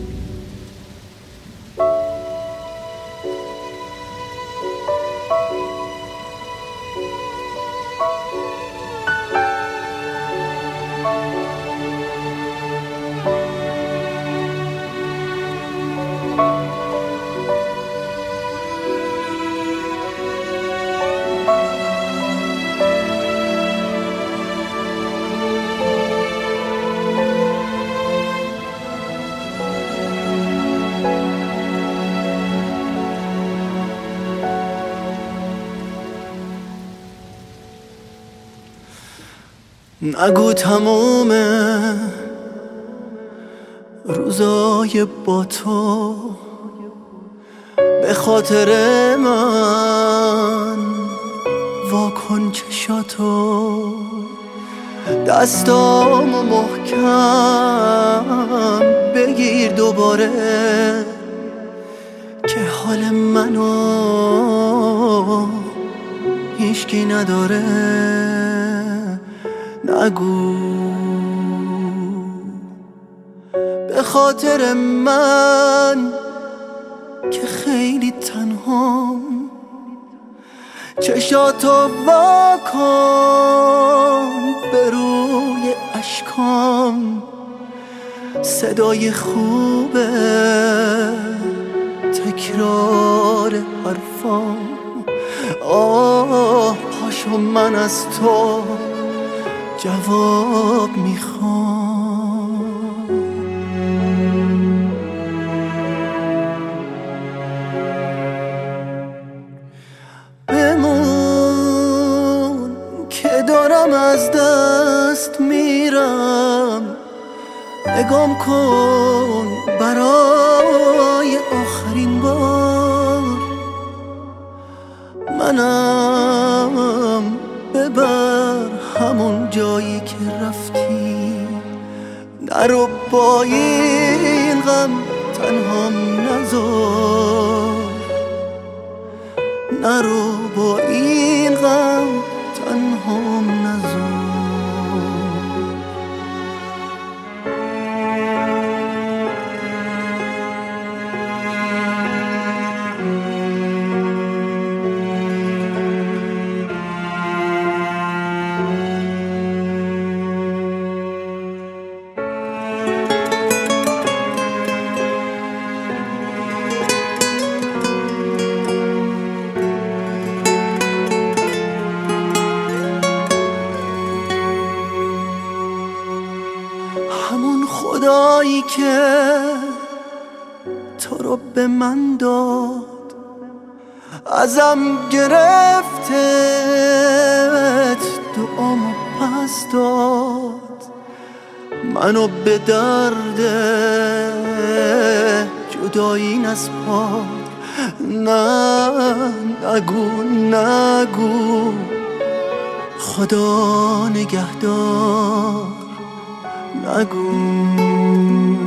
نگو تموم روزای با تو به خاطر من واکن چشاتو، دستامو محکم بگیر دوباره که حال منو هیچکی نداره. نگو به خاطر من که خیلی تنهام، چشاتو واکن به روی اشکام، صدای خوبه تکرار حرفام. پاشو من از تو جواب میخوام. بمون که دارم از دست میرم، نگام کن برای آخرین بار، منم ببر همون جایی که رفتی. نرو با این غم تنهام نذار، نرو با این غم تنهام نذار. همون خدایی که تو رو به من داد، ازم گرفتت دعامو پس داد، منو به درد جدایی نسپار. نه نگو نگو خدا نگهدار، نگو.